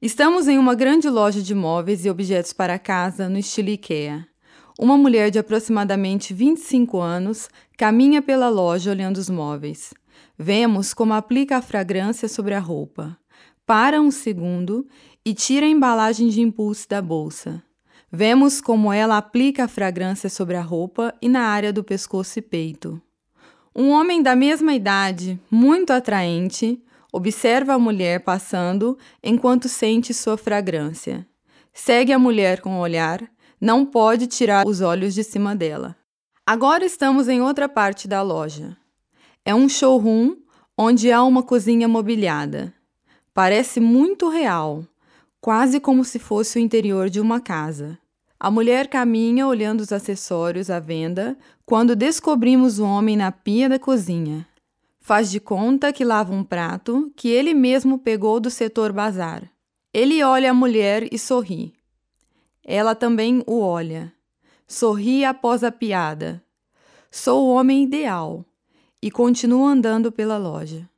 Estamos em uma grande loja de móveis e objetos para casa no estilo IKEA. Uma mulher de aproximadamente 25 anos caminha pela loja olhando os móveis. Vemos como aplica a fragrância sobre a roupa. Para um segundo e tira a embalagem de impulso da bolsa. Vemos como ela aplica a fragrância sobre a roupa e na área do pescoço e peito. Um homem da mesma idade, muito atraente, observa a mulher passando enquanto sente sua fragrância. Segue a mulher com o olhar, não pode tirar os olhos de cima dela. Agora estamos em outra parte da loja. É um showroom onde há uma cozinha mobiliada. Parece muito real, quase como se fosse o interior de uma casa. A mulher caminha olhando os acessórios à venda quando descobrimos o homem na pia da cozinha. Faz de conta que lava um prato que ele mesmo pegou do setor bazar. Ele olha a mulher e sorri. Ela também o olha. Sorri após a piada. Sou o homem ideal. E continua andando pela loja.